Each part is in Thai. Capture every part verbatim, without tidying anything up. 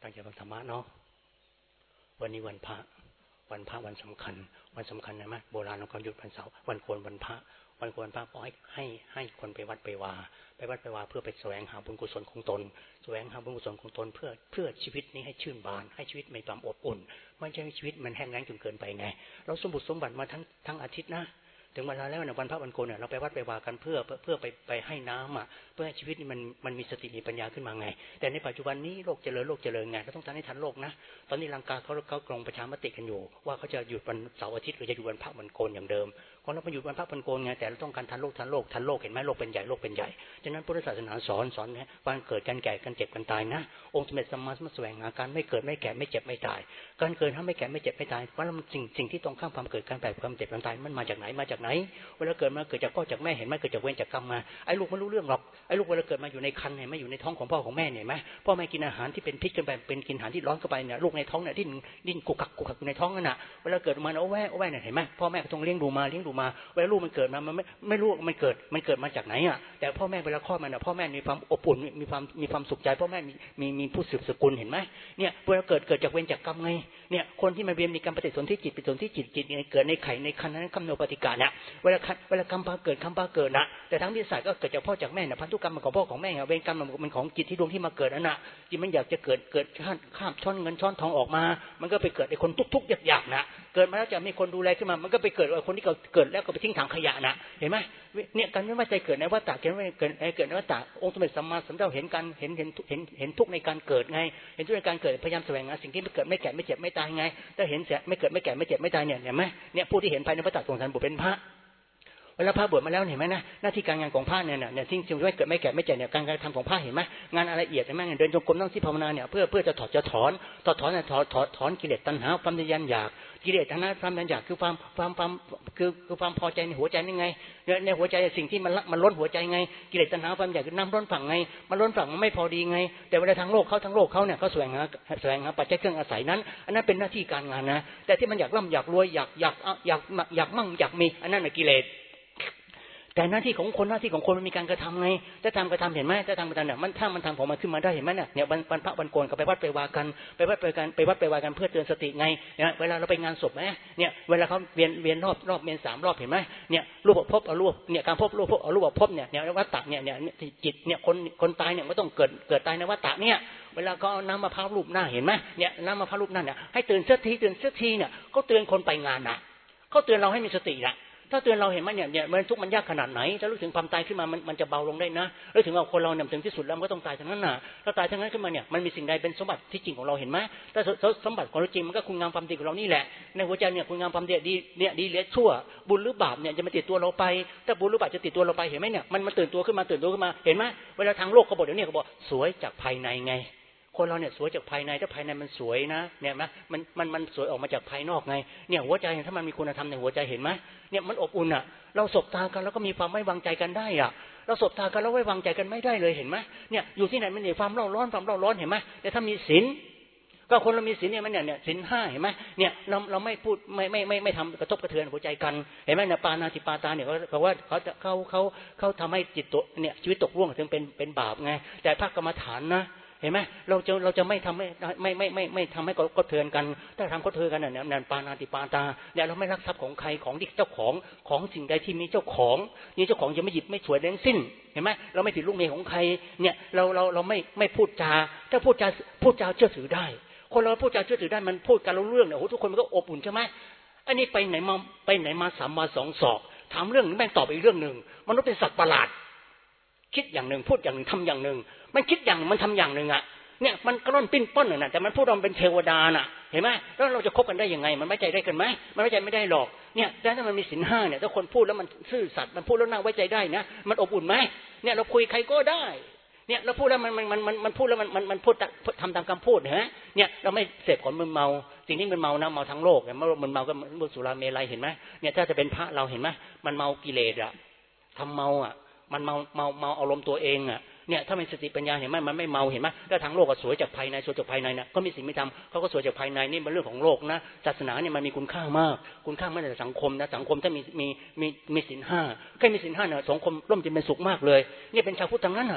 ตั้งใจฟังธรรมะเนาะวันนี้วันพระวันพระวันสำคัญวันสำคัญนะมั้ยโบราณเราก็หยุดวันเสาร์วันโกนวันพระวันโกนวันพระก็ให้ให้ให้คนไปวัดไปวาไปวัดไปวาเพื่อไปแสวงหาบุญกุศลของตนแสวงหาบุญกุศลของตนเพื่อเพื่อชีวิตนี้ให้ชื่นบานให้ชีวิตมีความอบอุ่นไม่ใช่ชีวิตมันแห้งแล้งจนเกินไปไงเราสมบุญสมบัติมาทั้งทั้งอาทิตย์นะถึงเวลาแล้วเนี่ยวันพระวันโกนเนี่ยเราไปวัดไปวากันเพื่อเพื่อไปไปให้น้ำอ่ะเพื่อให้ชีวิตนี่มันมันมีสติมีปัญญาขึ้นมาไงแต่ในปัจจุบันนี้โลกเจริญโลกเจริญไงเราต้องทำให้ทันโลกนะตอนนี้ลังกาเขาเขากรงประชามติกันอยู่ว่าเขาจะหยุดวันเสาร์อาทิตย์หรือจะหยุดวันพระวันโกนอย่างเดิมคนเราไปหยุดวันพระวันโกนไงแต่เราต้องการทันโลกทันโลกทันโลกเห็นไหมโลกเป็นใหญ่โลกเป็นใหญ่ฉะนั้นพุทธศาสนาสอนสอนนะการเกิดการแก่การเจ็บการตายนะองค์สมเด็จสัมมาสัมพุทธเจ้าแสวงหาการไม่เกิดไม่แก่ไม่เจ็บไม่ตายการเกิดถ้าไม่แก่ไม่เจ็บไม่ตายว่ามันสิ่งสิ่งที่ตรงข้ามความเกิดการแก่ความเจ็บความตายมันมาจากไหนมาจากไหนเวลาเกิดมาเกิดจากพ่อจากแม่เห็นไหมเกิดจากเวรจากกรรมมาไอ้ลูกไม่รู้เรื่องหรอกไอ้ลูกเวลาเกิดมาอยู่ในครรภ์เนี่ยไม่อยู่ในท้องของพ่อของแม่เนี่ยไหมพ่อแม่กินอาหารที่เป็นพิษกันไปเป็นกินอาหารที่ร้อนเข้าไปเนี่ยลูกในท้องเนี่ยดิ้นดิ้นกุกกักกุกกักอยู่ในท้องนั่นน่ะเวลาเกิดมาโอ้แว่โอ้แว่เนี่ยเห็นไหมพ่อแม่ก็ต้องเลี้ยงดูมาเลี้ยงดูมาเวลาลูกมันเกิดมามันไม่ไม่รู้มันเกิดมันเกิดมาจากไหนอ่ะแต่พ่อแม่เวลาคลอดมันน่ะพ่อแม่มีความอบอุ่นมีความมีความสุขใจพ่อแม่มีมีมีผู้สืบสกุลเห็นไหมเนี่ยเวลาเกิดเกิดจากเวรจากกรรมไงเนี่ยคนที่มาเวียนมีกรรมปฏิสนธิจิตปฏิสนธิจิตจิตเกิดในไข่ในครรภ์นั้นกำเนิดปฏิกาเนี่ยเวลาเวลากรรมพาเกิดกรรมพาเกิดนะแต่ทั้งที่ศาสตร์ก็เกิดจากพ่อจากแม่นะพันธุกรรมมันของพ่อของแม่เวรกรรมมันของจิตที่ดวงที่มาเกิดนั่นน่ะจิตมันอยากจะเกิดเกิดข้ามข้ามช้อนเงินช้อนทองออกมามันก็ไปเกิดในคนทุกๆหยาบๆนะเกิดมาแล้วจะมีคนดูแลขึ้นมามันก็ไปเกิดคนที่เกิดแล้วก็ไปทิ้งถังขยะนะเห็นไหมเนี่ยการไม่ว่าใจเกิดในวัฏฏะเกิดในเกิดเกิดในวัฏฏะองค์สมเด็จสัมมาสัมพุทธเจ้าเห็นการเห็นเห็นเห็นเห็นทุกในการเกิดไงเห็นทุกในการเกิดพยายามแสวงหาสิ่งที่ไม่เกิดไม่แก่ไม่เจ็บไม่ตายไงถ้าเห็นเสียไม่เกิดไม่แก่ไม่เจ็บไม่ตายเนี่ยเห็นไหมเนี่ยผู้ที่เห็นภายในวัฏฏะสงสารบุตรเป็นพระเวลาพระบวชมาแล้วเห็นไหมนะหน้าที่การงานของพระเนี่ยเนี่ยสิ่งที่ไม่เกิดไม่แก่ไม่เจ็บเนี่ยการการทำของพระเห็นไหมงานอะไรละเอียดเห็นไหมเดินจงกรมนั่งที่ภาวนาเนี่ยเพื่อเพื่อจะถอดจะถอนถอดถอนเนี่ยถอดถอดถอนกิเลสตัณหาความทะยานอยากกิเลสตัณหาความทะยานอยากคือความความความคือคือความพอใจในหัวใจนี่ไงในหัวใจสิ่งที่มันมันล้นหัวใจไงกิเลสตัณหาความอยากคือน้ำล้นฝั่งไงมันล้นฝั่งมันไม่พอดีไงแต่เวลาทางโลกเขาทางโลกเขาเนี่ยเขาแสวงหาแสวงหาปัจจัยเครื่องอาศัยนั้นอันนั้นเป็นหน้าที่การงานนะแต่ที่มันอยากร่ำอยากรวยอยากอยากอยากอยากมั่งอยากมีอันนั้นน่ะกิเลสแต่หน้าที่ของคนหน้าที่ของคนมันมีการกระทำไงถ้าทำกระทำเห็นไหมถ้าทำกระทำเนี่ยมันถ้ามันทำของมันขึ้นมาได้เห็นไหมเนี่ยเนี่ยวันวันพระวันโกนก็ไปวัดไปวากันไปวัดไปกันไปวัดไปวากันเพื่อเตือนสติไงเนี่ยเวลาเราไปงานศพไหมเนี่ยเวลาเขาเวียนเวียนรอบรอบเวียนสามรอบเห็นไหมเนี่ยรูปภพเอารูปเนี่ยการพบรูปภพเอารูปภพเนี่ยเนี่ยวัฏฏะเนี่ยเนี่ยจิตเนี่ยคนคนตายเนี่ยไม่ต้องเกิดเกิดตายในวัฏฏะเนี่ยเวลาเขาเอาน้ำมะพร้าวรูปหน้าเห็นไหมเนี่ยน้ำมะพร้าวรูปหน้าเนี่ยให้ตื่นเสียทีตื่นเสียทีเนี่ยเขาเตือนคนไปงานนะเขาเตือนเราให้มีสตินะถ้าเตือนเราเห็นไหมเนี่ยเนี่ยมันทุกข์มันยากขนาดไหนถ้ารู้ถึงความตายขึ้นมามันมันจะเบาลงได้นะรู้ถึงว่าคนเราเนี่ยถึงที่สุดแล้วมันก็ต้องตายทั้งนั้นน่ะถ้าตายทั้งนั้นขึ้นมาเนี่ยมันมีสิ่งใดเป็นสมบัติที่จริงของเราเห็นไหมถ้าสมบัติของเราจริงมันก็คุณงามความดีของเรานี่แหละในหัวใจเนี่ยคุณงามความดีดีเนี่ยดีหรือชั่วบุญหรือบาปเนี่ยจะมาติดตัวเราไปถ้าบุญหรือบาปจะติดตัวเราไปเห็นไหมเนี่ยมันมันตื่นตัวขึ้นมาตื่นตัวขึ้นมาเห็นไหมเวลาทางโลกเขาบอกเดี๋ยวนี้เขาบอกสวยจากภายในไงคนเราเนี่ยสวยจากภายในถ้าภายในมันสวยนะเนี่ยนะมันมันมันสวยออกมาจากภายนอกไงเนี่ยหัวใจถ้ามันมีคุณธรรมในหัวใจเห็นไหมเนี่ยมันอบอุ่นอ่ะเราสบตากันแล้วก็มีความไม่วางใจกันได้อ่ะเราสบตากันแล้วไม่วางใจกันไม่ได้เลยเห็นไหมเนี่ยอยู่ที่ไหนมันมีความเร่าร้อนความเร่าร้อนเห็นไหมแต่ถ้ามีศีลก็คนเรามีศีลเนี่ยมันเนี่ยเนี่ยศีลห้าเห็นไหมเนี่ยเราเราไม่พูดไม่ไม่ไม่ไม่ทำกระทบกระเทือนหัวใจกันเห็นไหมเนี่ยปานาติปาตาเนี่ยเขาว่าเขาจะเขาเขาเขาทำให้จิตตัวเนี่ยชีวิตตกล่วงถึงเป็นเป็นบาปไงแต่ภาคกรรมฐานนะเห็นไหมเราจะเราจะไม่ทำไม่ไม่ไม่ไม่ไม่ทำให้กระเทือนกันถ้าทำกระเทือนกันเนี่ยนั่นปานาติปาตาเนี่ยเราไม่รักทรัพย์ของใครของที่เจ้าของของสิ่งใดที่มีเจ้าของนี่เจ้าของจะไม่หยิบไม่ฉวยทั้งสิ้นเห็นไหมเราไม่ติดลูกเมียของใครเนี่ยเราเราเราไม่ไม่พูดจาถ้าพูดจาพูดจาเชื่อถือได้คนเราพูดจาเชื่อถือได้มันพูดกันรู้เรื่องเนี่ยโอ้ทุกคนมันก็อบอุ่นใช่ไหมอันนี้ไปไหนมาไปไหนมาสามมาสองศอกถามเรื่องนึงแม่งตอบอีกเรื่องนึงมนุษย์เป็นสัตว์ประหลาดคิดอย่างนึงพูดอย่างนึงทำอย่างนึงมันคิดอย่างมันทำอย่างนึงอ่ะเนี่ยมันกระร่อนปิ้นป้อนน่ะแต่มันพูดเราเป็นเทวดาน่ะเห็นไหมแล้วเราจะคบกันได้ยังไงมันไว้ใจได้กันไหมมันไว้ใจไม่ได้หรอกเนี่ยแต่ถ้ามันมีศีลห้าเนี่ยถ้าคนพูดแล้วมันซื่อสัตย์มันพูดแล้วน่าไว้ใจได้นะมันอบอุ่นไหมเนี่ยเราคุยใครก็ได้เนี่ยเราพูดแล้วมันมันมันมันพูดแล้วมันมันมันพูดทำตามคำพูดฮะเนี่ยเราไม่เสพของมึนเมาสิ่งที่มึนเมานะเมาทั้งโลกเนี่ยเมื่อมึนเมาก็มึนสุราเมลัยเห็นไหมเนี่ยถ้าจะเป็นพระเราเห็นไหมมันเมากิเลสอ่ะทำเมาอ่ะมันเมาเมาเมาอารมณ์ตัวเองอ่ะเนี่ยถ้ามีสติปัญญาเห็นไหมมันไม่เมาเห็นไหมแล้วทางโลกก็สวยจากภายในสวยจากภายในนะก็มีสิ่งไม่ทำเขาก็สวยจากภายในนี่เป็นเรื่องของโลกนะศาสนาเนี่ยมันมีคุณค่ามากคุณค่ามากในสังคมนะสังคมถ้ามีมีมีมีศีลห้าแค่มีศีลห้าเนี่ยสังคมร่มเย็นเป็นสุขมากเลยนี่เป็นชาวพุทธทั้งนั้นอ่ะ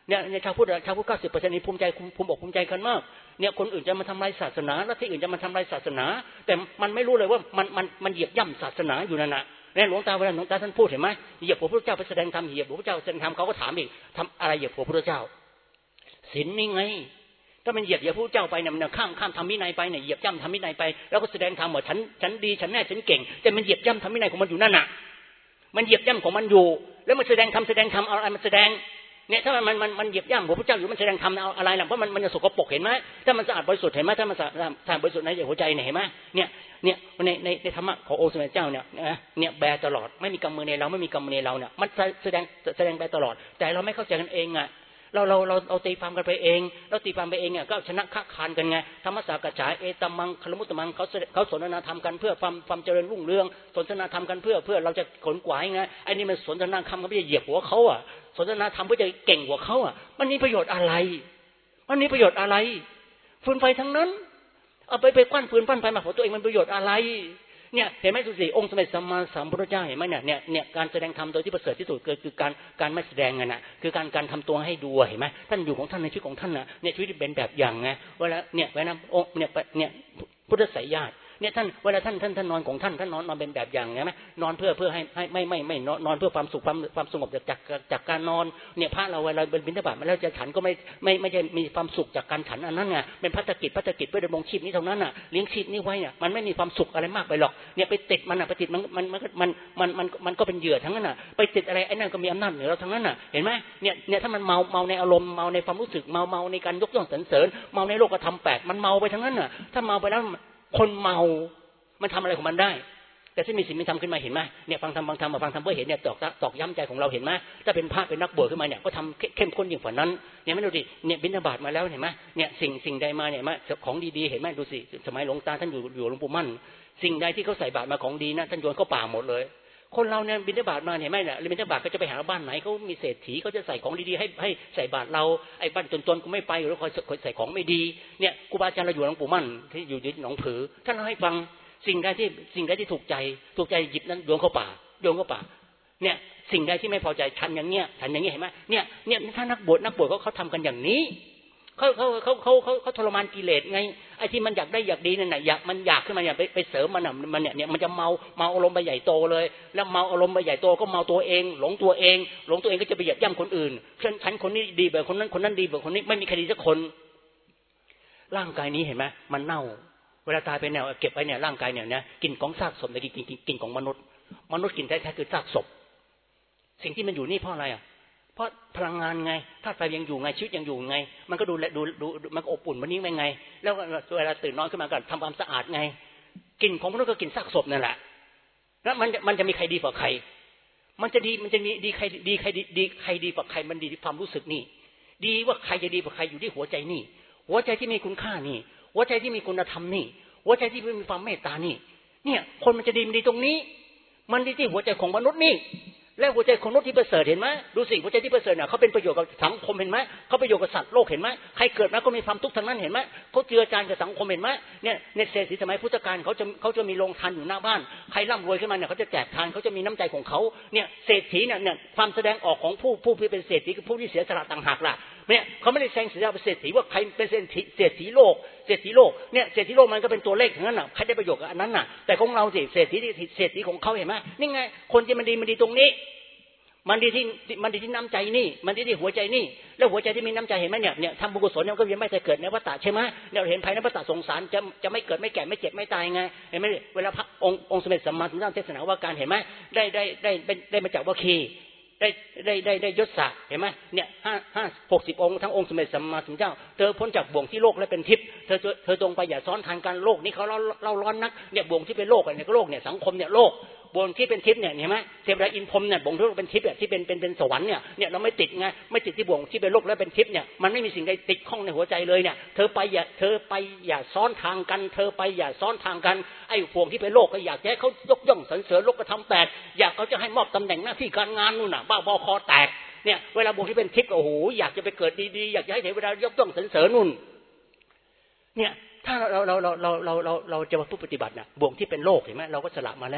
เนี่ยชาวพุทธชาวพุทธเก้าสิบเปอร์เซ็นต์นี่ภูมิใจภูมิอกภูมิใจกันมากเนี่ยคนอื่นจะมาทำลายศาสนาแล้วที่อื่นจะมาทำลายศาสนาแต่มันไม่รู้เลยว่ามันมันมันเหยียบย่ำศาสนาอยู่นั่นน่ะเนี่ยหลวงตาเวลาหลวงตาท่านพูดเห็นไหมเหยียบหัวพระพุทธเจ้าไปแสดงธรรมเหยียบหัวพระพุทธเจ้าแสดงธรรมเขาก็ถามอีกทำอะไรเหยียบหัวพระพุทธเจ้าศีลนี่ไงถ้ามันเหยียบเหยียบพระพุทธเจ้าไปเนี่ยมันข้ามข้ามธรรมวินัยไปเนี่ยเหยียบย่ำธรรมวินัยไปแล้วก็แสดงธรรมว่าฉันฉันดีฉันแน่ฉันเก่งแต่มันเหยียบย่ำธรรมวินัยของมันอยู่นั่นน่ะมันเหยียบย่ำของมันอยู่แล้วมันแสดงธรรมแสดงธรรมเอาอะไรมันแสดงเนี่ยถ้ามันมันมันเหยียบย่ำพระพุทธเจ้าอยู่มันแสดงธรรมเอาอะไรล่ะเพราะมันมันจะสกปรกเห็นไหมถ้ามันสะอาดบริสุทธิ์เห็นไหมถ้ามันสะอาดบริสุทธิ์ในหัวใจเนี่ยเห็นไหมเนี่ยเนี่ยในในในธรรมะขององค์สมเด็จเจ้าเนี่ยนะเนี่ยแบตลอดไม่มีกำมือในเราไม่มีกำมือในเราเนี่ยมันแสดงแสดงแบตลอดแต่เราไม่เข้าใจกันเองอ่ะเราเราเราเราตีความกันไปเองเราตีความไปเองเนี่ยก็ชนะค้าคานกันไงธรรมสากฉาเอตัมมังคลมุตตมังเขาเขาสนทนาธรรมกันเพื่อความความเจริญรุ่งเรืองสนทนาธรรมกันเพื่อเพื่อเราจะขนขวายไงไอ้นี่มันสนทนาธรรมกันเพื่อเหยียบหัวเขาอ่ะสนทนาธรรมเพื่อจะเก่งกว่าเขาอ่ะมันมีประโยชน์อะไรมันมีประโยชน์อะไรฟืนไฟทั้งนั้นเอาไปไปกว้านฟืนปั้นไฟมาของตัวเองมันประโยชน์อะไรเนี่ยเห็นไหมสุสีองค์สมเด็จสัมมาสัมพุทธเจ้าเห็นไหมเนี่ยเนี่ยเนี่ยการแสดงธรรมโดยที่ประเสริฐที่สุดคือการการไม่แสดงไงนะคือการการทำตัวให้ดูเห็นไหมท่านอยู่ของท่านในชีวิตของท่านนะเนี่ยชีวิตเป็นแบบอย่างไงเวลาเนี่ยเวลาองค์เนี่ยเนี่ยพุทธไสยญาติเนี่ยท่านเวลาท่านท่านท่านนอนของท่านท่านนอนนอนเป็นแบบอย่างไงไหมนอนเพื่อเพื่อให้ให้ไม่ไม่ไม่นอนเพื่อความสุขความความสงบจากจากจากการนอนเนี่ยพระเราเวลาเป็นบิณฑบาตมาแล้วจะฉันก็ไม่ไม่ไม่จะมีความสุขจากการฉันอันนั้นไงเป็นพัฒกิจพัฒกิจเพื่อดำรงชีพนี้เท่านั้นน่ะเลี้ยงชีพนี้ไว้เนี่ยมันไม่มีความสุขอะไรมากไปหรอกเนี่ยไปติดมันอ่ะไปติดมันมันมันมันมันมันมันก็เป็นเหยื่อทั้งนั้นน่ะไปติดอะไรไอ้นั่นก็มีอำนาจเหนือเราทั้งนั้นน่ะเห็นไหมเนี่ยเนี่ยถ้ามันเมาเมาในอารมณ์เมาในความรู้สึกเมาเมาในการยกย่องสรรเสริญเมาในโลกธรรมแปดมันเมาไปทั้งนั้นน่ะถ้าเมาไปแล้วคนเมามันทำอะไรของมันได้แต่ที่มีสิ่งมีธรรมขึ้นมาเห็นไหมเนี่ยฟังธรรมบางธรรมมาฟังธรรมเพื่อเห็นเนี่ยตอกตอกย้ำใจของเราเห็นไหมถ้าเป็นพระเป็นนักบวชขึ้นมาเนี่ยก็ทำเข้มข้นยิ่งกว่านั้นเนี่ยไม่ดูดิเนี่ยบิณฑบาตมาแล้วเห็นไหมเนี่ยสิ่งสิ่งใดมาเนี่ยมาของดีๆเห็นไหมดูสิสมัยหลวงตาท่านอยู่อยู่หลวงปู่มั่นสิ่งใดที่เขาใส่บาตรมาของดีนะท่านโยนเข้าป่าหมดเลยคนเราเนี่ยบิณฑบาตมาเห็นไหมเนี่ยบิณฑบาตก็จะไปหาบ้านไหนเขามีเศรษฐีเขาจะใส่ของดีๆให้ให้ใส่บาตรเราไอ้บ้านจนๆก็ไม่ไปหรือคอยใส่ของไม่ดีเนี่ยครูบาอาจารย์เราอยู่หลวงปู่มั่นที่อยู่ที่หนองผือท่านเล่าให้ฟังสิ่งใดที่สิ่งใดที่ถูกใจถูกใจหยิบนั้นโยนเข้าป่าโยนเข้าป่าเนี่ยสิ่งใดที่ไม่พอใจฉันอย่างเงี้ยฉันอย่างเงี้ยเห็นไหมเนี่ยเนี่ยถ้านักบวชนักบวชเขาเขาทำกันอย่างนี้เขาเขาเขาเขาเขาเขาทรมานกิเลสไงไอ้ที่มันอยากได้อยากดีนั่นน่ะอยากมันอยากขึ้นมาเนี่ยไปไปเสริมมันน่ะมันเนี่ยเนี่ยมันจะเมาเมาอารมณ์ไปใหญ่โตเลยแล้วเมาอารมณ์ไปใหญ่โตก็เมาตัวเองหลงตัวเองหลงตัวเองก็จะไปเหยียบย่ำคนอื่นฉันฉันคนนี้ดีแบบคนนั้นคนนั้นดีแบบคนนี้ไม่มีใครดีสักคนร่างกายนี้เห็นไหมมันเน่าเวลาตายไปเนี่ยเก็บไว้เนี่ยร่างกายเนี่ยนะกินของซากศพแต่กินกินกินของมนุษย์มนุษย์กินแท้ๆคือซากศพสิ่งที่มันอยู่นี่เพราะอะไรอ่ะเพราะพลังงานไงธาตุไฟยังอยู่ไงชีวิตยังอยู่ไงมันก็ดูแลดูดูมันก็อบอุ่นมันนิ่งไปไงแล้วเวลาตื่นนอนขึ้นมาก็ทำความสะอาดไงกินของมนุษย์ก็กินซากศพนั่นแหละแล้วมันมันจะมีใครดีกว่าใครมันจะดีมันจะมีดีใครดีใครดีดีใครดีกว่าใครมันดีที่ความรู้สึกนี่ดีว่าใครจะดีกว่าใครอยู่ที่หัวใจนี่หัวใจที่มีคุณค่านี่หัวใจที่มีคุณธรรมนี่หัวใจที่มีความเมตตานี่เนี่ยคนมันจะดีมันดีตรงนี้มันดีที่หัวใจของมนุษย์นี่และหัวใจของมนุษย์ที่ประเสริฐเห็นไหมดูสิหัวใจที่ประเสริฐเนี่ยเขาเป็นประโยชน์กับสังคมเห็นไหมเขาประโยชน์กับสัตว์โลกเห็นไหมใครเกิดมาก็มีความทุกข์ทั้งนั้นเห็นไหมเขาเจือจานกับสังคมเห็นไหมเนี่ยในเศรษฐีสมัยพุทธกาลเขาจะเขาจะมีโรงทานอยู่หน้าบ้านใครร่ำรวยขึ้นมาเนี่ยเขาจะแจกทานเขาจะมีน้ำใจของเขาเนี่ยเศรษฐีเนี่ยเนี่ยความแสดงออกของผู้ผู้ที่เป็นเศรษฐีคือผู้ที่เสียสละต่างหากล่ะเนี่ยเขาไม่ได้แซงเสียเป็นเศรษฐีว่าใครเป็นเศรษฐีเศรษฐีโลกเศรษฐีโลกเนี่ยเศรษฐีโลกมันก็เป็นตัวเลขทั้งนั้นน่ะใครได้ประโยชน์กับอันนั้นน่ะแต่ของเราสิเศรษฐีเศรษฐีของเขาเห็นไหมนี่ไงคนที่มันดีมันดีตรงนี้มันดีที่มันดีที่น้ำใจนี่มันดีที่หัวใจนี่แล้วหัวใจที่มีน้ำใจเห็นไหมเนี่ยเนี่ยทำบุญกุศลเนี่ยก็ยังไม่จะเกิดในวัฏฏะใช่ไหมเราเห็นภายในวัฏฏะสงสารจะจะไม่เกิดไม่แก่ไม่เจ็บไม่ตายไงเห็นไหมเวลาพระองค์องค์สมเด็จสัมมาสัมพุทธเจ้าเทศนาว่าการเห็นไหมได้ได้ได้ได้มาจากวคีได้ได้ได้ได้ยศศักดิ์เห็นไหมเนี่ยห้าห้าหกสิบองค์ทั้งองค์สมเด็จสัมมาสัมพุทธเจ้าเธอพ้นจากบ่วงที่โลกและเป็นทิพย์เธอเธอจงไปอย่าซ้อนทางกันโลกนี้เขาเล่าเล่าร้อนนักเนี่ยบ่วงที่เป็นโลกเนี่ยก็โลกเนี่ยสังคมเนี่ยโลกบ่วงที่เป็นทิพย์เนี่ยเห็นไหมเทวดาอินพรหมเนี่ยบ่วงที่เป็นทิพย์เนี่ยที่เป็นเป็นเป็นสวรรค์เนี่ยเนี่ยเราไม่ติดไงไม่ติดที่บ่วงที่เป็นโลกและเป็นทิพย์เนี่ยมันไม่มีสิ่งใดติดข้องในหัวใจเลยเนี่ยเธอไปอย่าเธอไปอย่าซ้อนทางกันเธอไปอย่าซ้อนทางกันไอ้บ่วงที่เป็นโลกก็อยากให้เขายกย่องสรรเสริญโลกธรรมแปดอยากเขาจะให้มอบตำแหน่งหน้าที่การงานนู่นน่ะบ้าบอคอแตกเนี่ยเวลาบ่วงที่เป็นทิพย์โอ้โหอยากจะไปเกิดดีๆอยากจะให้เทวดายกย่องสรรเสริญนู่นเนี่ยถ้าเราเราเราเราเราเราเราจะมาพูดปฏิบัตินะบ่วงที่เป็นโลกเห็นไหมเราก็สละมาแล้ว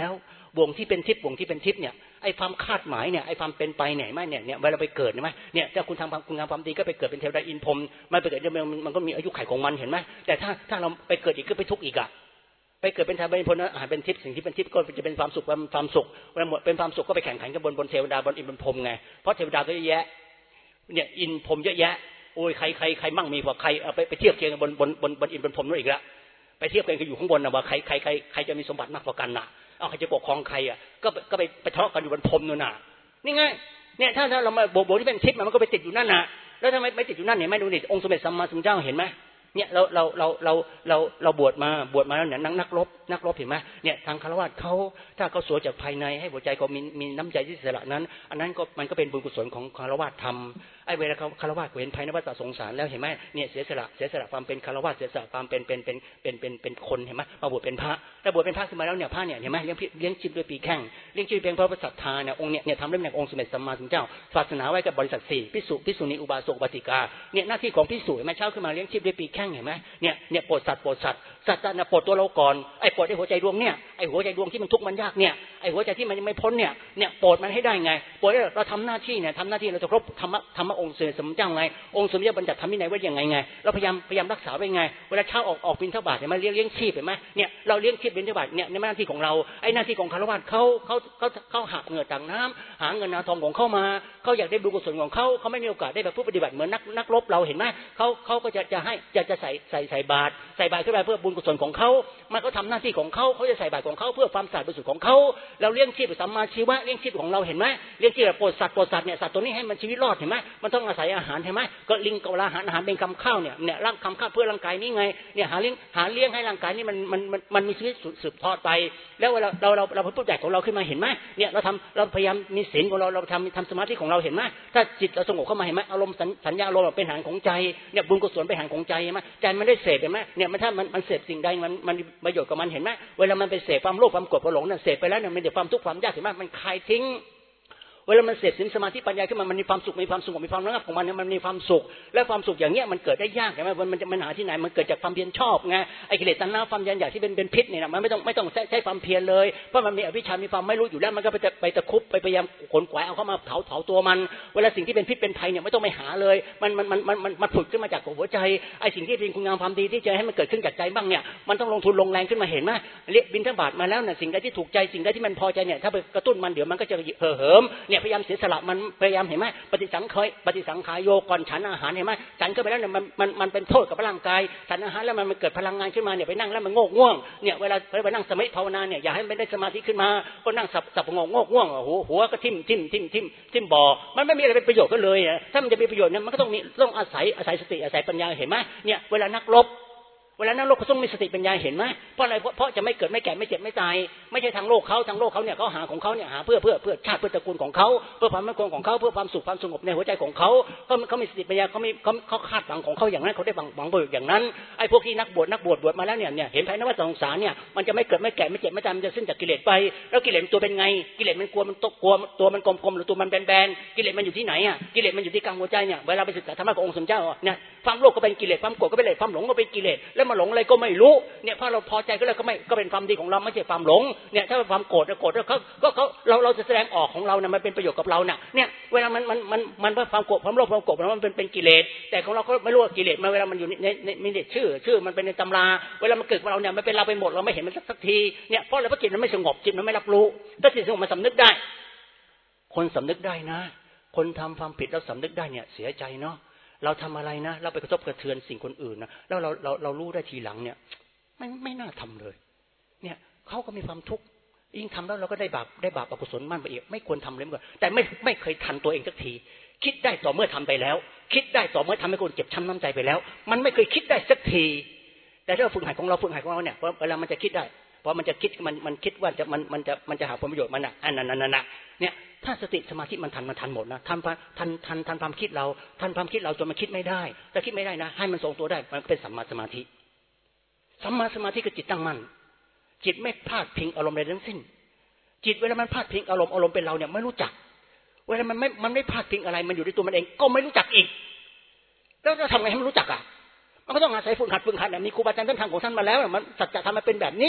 วงที่เป็นทิพย์วงที่เป็นทิพย์เนี่ยไอ้ความคาดหมายเนี่ยไอ้ความเป็นไปเนี่ยไม่เนี่ยเนี่ยเวลาไปเกิดเห็นไหมเนี่ยถ้าคุณทำความคุณงามความดีก็ไปเกิดเป็นเทวดาอินพรหมไม่ไปเกิดมันมันก็มีอายุขัยของมันเห็นไหมแต่ถ้าถ้าเราไปเกิดอีกก็ไปทุกข์อีกอะไปเกิดเป็นเทวดาอินพรหมอาหารเป็นทิพย์สิ่งที่เป็นทิพย์ก็จะเป็นความสุขความสุขเวลาหมดเป็นความสุขก็ไปแข่งขันกันบนบนเทวดาบนอินพรหมไงเพราะเทวดาก็เยอะแยะเนี่ยอินพรหมเยอะแยะโอ้ยใครใครใครมั่งมีกว่าใครเอาไปไปเทียบเคียงกันบนบนบนบนอินบนพรหมนั่นอีกแล้วไปเทียบกันก็อยู่ข้างบนนะว่าใครใครใครใครจะมีสมบัติมากกว่ากันน่ะเอาใครจะปกครองใครอ่ะก็ก็ไปไปทะเลาะกันอยู่บนพรหมนู่นน่ะนี่ไงเนี่ยถ้าถ้าเรามาโบโบที่เป็นทิพย์มันก็ไปติดอยู่นั่นน่ะแล้วทำไมไม่ติดอยู่นั่นเนี่ยไม่ดูนี่องค์สมเด็จสัมมาสัมพุทธเจ้าเห็นไหมเนี่ยเราเราเราเราเราเราบวชมาบวชมาแล้วเนี่ยนักนักรบนักรบเห็นไหมเนี่ยทางคฤหัสถ์เขาถ้าเขาสวยจากภายในให้หัวใจเขามีมีน้ำใจที่เสียสละนั้นอันนั้นก็มันก็เป็นบุญกุศลของคฤหัสถ์ทำไอ้เวลาเขาคฤหัสถ์เห็นภายในวัฏสงสารแล้วเห็นไหมเนี่ยเสียสละเสียสละความเป็นคฤหัสถ์เสียสละความเป็นเป็นเป็นเป็นเป็นเป็นคนเห็นไหมมาบวชเป็นพระถ้าบวชเป็นพระขึ้นมาแล้วเนี่ยพระเนี่ยเห็นไหมเลี้ยงเลี้ยงชีพด้วยปีแข้งเลี้ยงชีพเพียงเพราะศรัทธาเนี่ยองค์เนี่ยเนี่ยทำเรื่องเนี่ยองค์สมเด็จสัมมาสัมพุทธเจ้าศาสนาไว้กับบริษัทสี่ภิกษุภิกษุณีอุบาสกอุบาสิกาเนี่ยหน้าที่ของภิกษุเห็นไหมเช้าขึ้นมาเลี้ยงชีพด้วยปีแข้งเห็นไหมเนี่ยเนี่ยโปรดสัตว์โปรดสัตว์สัตว์น่ะโปรดตัวเราก่อนไอ้โปรดไอ้หัวใจดวงเนี่ยไอ้หัวใจดวงที่มันทุกข์มันยากเนี่ยไอ้หัวใจที่มันยังไม่พ้นเนี่ยเนี่ยโปรดมันให้ได้ไงโปรดเราทำหน้าที่เนี่ยทำหน้าที่เราจะครบธรรมะธรรมะองค์สมเด็จสัมมาสัมพุทธเจ้าไงองค์สมเด็จบัญญัติธรรมวินัยไว้ยังไงไงเราพยายามพยายามรักษาไว้ไงเวลาเช้าออกออกบิณฑบาตเห็นไหมเลี้ยงเลี้ยงชีพเห็นไหมเนี่ยเราเลี้ยงชีพบิณฑบาตเนี่ยในหน้าที่ของเราไอ้หน้าที่ของคฤหัสถ์เขาเขาเขาเขาหักเหงื่อต่างน้ำหาเงินนาทองของเข้ามาเขาอยากได้บุญกุศลของเขาเขาไม่มีโอกาสได้แบบผู้ปฏิบัติเหมือนนักนักรบเราเห็นไหมเขาเขาก็จะจะให้จะจะใส่ใส่ใส่บาตรใส่บาตรขึ้นไปเพื่อบุญกุศลของเขามันก็ทำหน้าที่ของเขาเขาจะใส่บาตรของเขาเพื่อความสะอาดบริสุทธิ์ของเขาเราเลี้ยงชีพสัมมาชีวะเลี้ยงชีพของเราเห็นไหมเลี้ยงชีพแบบโปรดสัตว์โปรดสัตว์เนี่ยสัตว์ตัวนี้ให้มันชีวิตรอดเห็นไหมมันต้องอาศัยอาหารเห็นไหมก็ลิงกับอาหารอาหารเป็นคำข้าวเนี่ยเนี่ยร่างคำข้าวเพื่อร่างกายนี่ไงเนี่ยหาเลี้ยงหาเลี้ยงให้ร่างกายนี่มันมันมันมันมีชีวิตสืบทอดไปแล้วเวลาเราเราเราผู้ใหญ่ของเราขึ้นมาเห็นไหมเนี่ยเราทำเราพยายามมีศีลของเราเราทำทำสมาธิของเราเห็นไหมถ้าจิตเราสงบเข้ามาเห็นไหมอารมณ์สัญญาอารมณ์เป็นอาหารของใจเนี่ยบุญกุศลเป็นอาหารของใจเห็นไหมใจมันได้เสพเห็นไหมเนี่ยมันถ้ามันมันเสพสิ่งใดมันมันประโยชน์กับมันเห็นไหมเวลามันไปเสพความโลภความโกรธความหลงเนี่ยเสพไปแล้วเนี่ยมันเดี๋ยวความทุกข์ความยากเห็นไหมมันคลายทิ้งเวลามันเสพศีลสมาธิปัญญาขึ้นมามันมีความสุขมีความสงบมีความระงับของมันเนี่ยมันมีความสุขและความสุขอย่างเงี้ยมันเกิดได้ยากใช่ไหมมันจะมันหาที่ไหนมันเกิดจากความเพียรชอบไงไอ้กิเลสตัณหาความยันอยากที่เป็นเป็นพิษเนี่ยมันไม่ต้องไม่ต้องใช้ความเพียรเลยเพราะมันมีอวิชชามีความไม่รู้อยู่แล้วมันก็ไปไปตะคุบไปพยายามขนขวายเอาเข้ามาเผาเผาตัวมันเวลาสิ่งที่เป็นพิษเป็นภัยเนี่ยไม่ต้องไปหาเลยมันมันมันมันมันมันผุดขึ้นมาจากหัวใจไอ้สิ่งที่เป็นคุณงามความดีที่จะให้มันเกิดขึ้นจากใจบ้างเนี่ยมันต้องลงทุนลงแรงขึ้นมาเห็นไหมเรียกบิณฑบาตมาแล้วเนี่ยสิ่งใดที่ถูกใจสิ่งใดที่มันพอใจเนี่ยถ้าไปกระตุ้นมันเดี๋ยวมันก็จะเห่อเหิมเนี่ยพยายามเสียสละมันพยายามเห็นไหมปฏิสังขยปฏิสังขายโยก่อนฉันอาหารเห็นไหมฉันก็ไปแล้วเนี่ยมันมันมันเป็นโทษกับร่างกายฉันอาหารแล้วมันมันเกิดพลังงานขึ้นมาเนี่ยไปนั่งแล้วมันโงกง่วงเนี่ยเวลาไปนั่งสมาธิภาวนาเนี่ยอย่าให้มันได้สมาธิขึ้นมาก็นั่งสับสับงงโงกง่วงหัวหัวก็ทิ่มทิ่มทิ่มทิ่มทิ่มบ่อมันไม่มีอะไรเป็นประโยชน์ก็เลยถ้ามันจะมีประโยชน์เนี่ยมันก็ต้องมีต้องอาศัยอาศัยสติอาศัยปัญญาเห็นไหมเนี่ยเวลานักรบเวลานั้นโลกเขาต้องมีสติปัญญาเห็นไหมเพราะอะไรเพราะจะไม่เกิดไม่แก่ไม่เจ็บไม่ตายไม่ใช่ทางโลกเขาทางโลกเขาเนี่ยเขาหาของเขาเนี่ยหาเพื่อเพื่อเพื่อชาติเพื่อตระกูลของเขาเพื่อความมั่นคงของเขาเพื่อความสุขความสงบในหัวใจของเขาเขาเขามีสติปัญญาเขามีเขาเขาคาดหวังของเขาอย่างนั้นเขาได้หวังหวังประโยชน์อย่างนั้นไอ้พวกที่นักบวชนักบวชบวชมาแล้วเนี่ยเนี่ยเห็นภายในวัฏสงสารเนี่ยมันจะไม่เกิดไม่แก่ไม่เจ็บไม่ตายมันจะสิ้นจากกิเลสไปแล้วกิเลสตัวเป็นไงกิเลสมันกลัวมันตกกลัวตัวมันกลมๆหรือตัวมันแบนๆกิเลสมันอยู่ที่ไหนอ่ะกิเลสมันอยู่ที่กลางหัวใจเนี่ยเวลาไปศึกษาธรรมะขององค์สมเด็จเจ้าเนี่ยความโลภก็เป็นกิเลสความโกรธก็เป็นกิเลสความหลงก็เป็นกิเลสแล้วมาหลงอะไรก็ไม่รู้เนี่ยพอเราพอใจก็เลยก็ไม่ก็เป็นความดีของเราไม่ใช่ความหลงเนี่ยถ้าความโกรธโกรธเขาก็เขาเราเราจะแสดงออกของเราเนี่ยมันเป็นประโยชน์กับเราเนี่ยเนี่ยเวลามันมันมันมันความโกรธความโลภความโกรธมันเป็นเป็นกิเลสแต่ของเราก็ไม่รู้ว่ากิเลสมันเวลามันอยู่ในในมีชื่อชื่อมันเป็นในตำราเวลามันเกิดกับเราเนี่ยมันเป็นเราไปหมดเราไม่เห็นมันสักทีเนี่ยเพราะอะไรเพราะจิตมันไม่สงบจิตมันไม่รับรู้ถ้าจิตสงบมันสำนึกได้คนสำนึกได้นะคนทำความผิดแล้วสำนึกได้เนี่ยเสียใจเนาะเราทำอะไรนะเราไปกระทบกระเทือนสิ่งคนอื่นนะแล้วเราเราเรารู้ได้ทีหลังเนี่ยไม่ไม่น่าทำเลยเนี่ยเขาก็มีความทุกข์ยิ่งทำแล้วเราก็ได้บาปได้บาปอกุศลมั่นไปอีกไม่ควรทำเลยเหมือนกันแต่ไม่ไม่เคยทันตัวเองสักทีคิดได้ต่อเมื่อทำไปแล้วคิดได้ต่อเมื่อทำให้คนเจ็บช้ำน้ำใจไปแล้วมันไม่เคยคิดได้สักทีแต่ถ้าฝึกหัดของเราฝึกหัดของเราเนี่ยเวลามันจะคิดได้เพราะมันจะคิดมันมันคิดว่าจะมันมันจะมันจะหาผลประโยชน์มันอ่ะอันนั้นนั่นน่ะเนี่ยถ้าสติสมาธิมันทันมันทันหมดนะทันทันทันทันความคิดเราทันความคิดเราจนมันคิดไม่ได้ถ้าคิดไม่ได้นะให้มันทรงตัวได้มันก็เป็นสัมมาสมาธิสัมมาสมาธิคือจิตตั้งมั่นจิตไม่พลาดพิงอารมณ์ใดทั้งสิ้นจิตเวลามันพลาดพิงอารมณ์อารมณ์เป็นเราเนี่ยไม่รู้จักเวลามันไม่มันไม่พลาดพิงอะไรมันอยู่ในตัวมันเองก็ไม่รู้จักอีกแล้วจะทำไงให้มันรู้จักอ่ะมันก็ต้องอาศัยฝึกหัดฝึกหัดเนี่ยมีครูบาอาจารย์ท่านทางของท่านมาแล้วมันสัจจะทำมาเป็นแบบนี้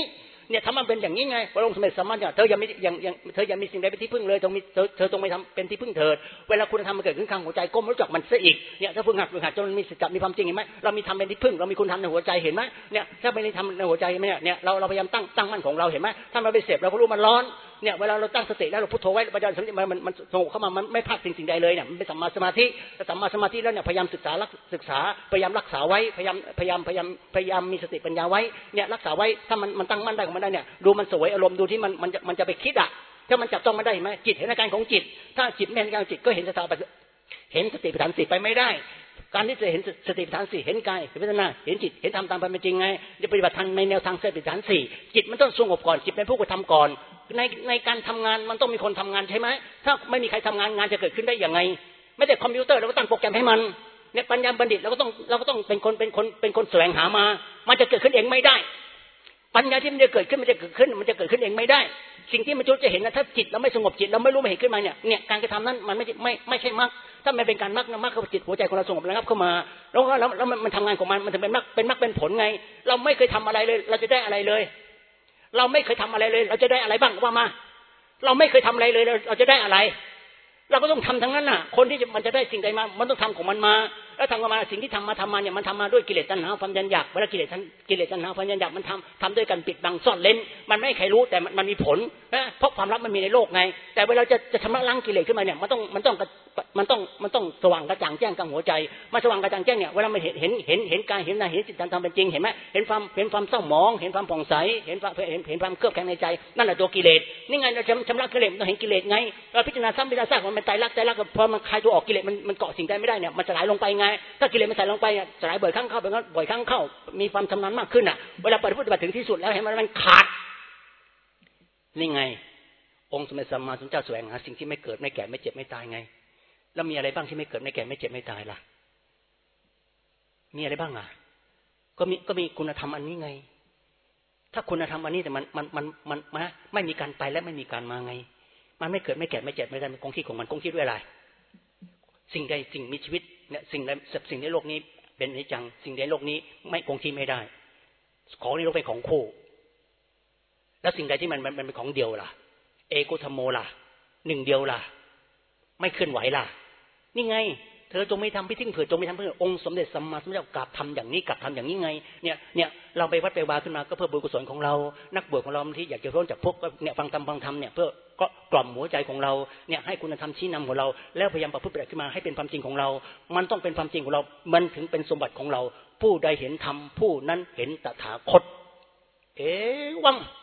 เนี่ยทำมันเป็นอย่างนี้ไงพระองค์สมเด็จสัมมาสัมพุทธเจ้าเธอยังไม่ยังยังเธอยังมีสิ่งใดเป็นที่พึ่งเลยต้องมีเธอเธอต้องไม่ทำเป็นที่พึ่งเถิดเวลาคุณธรรมมันเกิดขึ้นข้างหัวใจก้มรู้จักมันซะอีกเนี่ยถ้าพึ่งหักพึ่งหักจนมีสัจจะมีความจริงเห็นไหมเรามีธรรมเป็นที่พึ่งเรามีคุณธรรมในหัวใจเห็นไหมเนี่ยถ้าไม่ได้ทำในหัวใจไหมเนี่ยเราเราพยายามตั้งตั้งมั่นของเราเห็นไหมถ้าเราไปเสพเราก็รู้มันร้อนเนี่ยเวลาเราตั้งสติแล้วเราพุทโธไว้ปัญญาสติมันมันสงบเข้ามามันไม่พลาดสิ่งสิ่งใดเลยเนี่ยมันเป็นสัมมาสมาธิสัมมาสมาธิแล้วเนี่ยพยายามศึกษาศึกษาพยายามรักษาไว้พยายามพยายามพยายามพยายามมีสติปัญญาไว้เนี่ยรักษาไว้ถ้ามันมันตั้งมั่นได้ของมันได้เนี่ยดูมันสวยอารมณ์ดูที่มันมันจะมันจะไปคิดอ่ะถ้ามันจับต้องมันได้ไหมจิตเห็นอาการของจิตถ้าจิตไม่เห็นอาการจิตก็เห็นสติเห็นสติปัฏฐานสี่ไปไม่ได้การที่จะเห็นสติปัฏฐานสี่เห็นกายเห็นเวทนาเห็นจิตเห็นธรรมตามเป็นจริงไงจะปฏิบัติทางในแนวทางสติปัฏฐานสี่จิตมันต้องสงบก่อนจิตเป็นผู้กระทำก่อนในในการทำงานมันต้องมีคนทำงานใช่ไหมถ้าไม่มีใครทำงานงานจะเกิดขึ้นได้อย่างไงไม่แต่คอมพิวเตอร์เราก็ตั้งโปรแกรมให้มันเนี่ยปัญญาบัณฑิตเราก็ต้องเราก็ต้องเป็นคนเป็นคนเป็นคนแสวงหามามันจะเกิดขึ้นเองไม่ได้ปัญญาที่มันจะเกิดขึ้นมันจะเกิดขึ้นมันจะเกิดขึ้นเองไม่ได้สิ่งที่มันจะเห็นนะถ้าจิตเราไม่สงบจิตเราไม่รู้ไม่เห็นขึ้นมาเนี่ยเนี่ยการกระทำนั้นมันไม่ไม่ไม่ใช่มรรคถ้ามันเป็นการมรรคนะมรรคคือจิตหัวใจของเราสงบระงับเข้ามาแล้วแล้วแล้วมันทำงานของมันมันถึงเป็นมรรคเป็นมรรคเป็นผลไงเราไม่เคยทำอะไรเลยเราจะได้อะไรเลยเราไม่เคยทำอะไรเลยเราจะได้อะไรบ้างว่ามาเราไม่เคยทำอะไรเลยเราจะได้อะไรเราก็ต้องทำทั้งนั้นน่ะคนที่มันจะได้สิ่งใดมามันต้องทำของมันมาแล้วทำมาสิ่งที่ทำมาทำมาเนี่ยมันทำมาด้วยกิเลสตัณหาความยันหยักเวลากิเลสกิเลสตัณหาความยันหยักมันทำทำด้วยกันปิดบังซ่อนเล้นมันไม่ให้ใครรู้แต่มันมีผลนะเพราะความลับมันมีในโลกไงแต่เวลาจะจะชำระล้างกิเลสขึ้นมาเนี่ยมันต้องมันต้องมันต้องมันต้องสว่างกระจ่างแจ้งกลางหัวใจมาสว่างกระจ่างแจ้งเนี่ยเวลามันเห็นเห็นเห็นเห็นกายเห็นหน้าเห็นจิตตามเป็นจริงเห็นไหมเห็นความเห็นความเศร้าหมองเห็นความผ่องใสเห็นความเห็นเห็นความเครือบแข็งในใจนั่นแหละตัวกิเลสนี่ไงเราชำระกิเลสต้องเห็นกิเลสไงเราพิจารณาซ้ำพิจารณาซากมันเป็นไตรลักษณ์ไตรลักษณ์พอมันคลายตัวออกกิเลสมันมันเกาะสิ่งใดไม่ได้เนี่ยมันจะไหลลงไปไงถ้ากิเลสมันใส่ลงไปสลายบ่อยครั้งเข้าบ่อยครั้งเข้ามีความชำนาญมากขึ้นอ่ะเวลาปฏิบัติถึงที่สุดแล้วเห็นมันมันขาดนี่ไงองค์สมเด็จสัมมาสัมพุทธเจ้าแสวงหาสิ่งที่ไม่เกิดไม่แก่ไม่เจ็บไม่ตายไงแล้วมีอะไรบ้างที่ไม่เกิดไม่แก่ไม่เจ็บไม่ตายล่ะมีอะไรบ้างอ่ะก็มีก็มีคุณธรรมอันนี้ไงถ้าคุณธรรมอันนี้แต่มันมันมันมันมันไม่มีการไปและไม่มีการมาไงมันไม่เกิดไม่แก่ไม่เจ็บไม่ตายมันคงที่ของมันคงที่ด้วยอะไรสิ่งใดสิ่งมีชีวิตเนี่ยสิ่งใดสิ่งในโลกนี้เป็นอนิจจังสิ่งในโลกนี้ไม่คงที่ไม่ได้ของในโลกเป็นของคู่แล้วสิ่งใดที่มันมันเป็นของเดียวล่ะเอโกธรรมโมล่ะหนึ่งเดียวล่ะไม่เคลื่อนไหวล่ะนี่ไงเธอจงไม่ทำพิธีเผื่อจงไม่ทำเพื่อองค์สมเด็จสัมมาสัมพุทธเจ้ากลับทำอย่างนี้กลับทำอย่างนี้ไงเนี่ยเนี่ยเราไปวัดไปวาขึ้นมาก็เพื่อบุญกุศลของเรานักบวชของเราที่อยากจะพ้นจากพวกเนี่ยฟังธรรมฟังธรรมเนี่ยเพื่อก็กล่อมหัวใจของเราเนี่ยให้คุณธรรมชี้นำของเราแล้วพยายามประพฤติปฏิบัติขึ้นมาให้เป็นความจริงของเรามันต้องเป็นความจริงของเรามันถึงเป็นสมบัติของเราผู้ใดเห็นธรรมผู้นั้นเห็นตถาคตเอวัง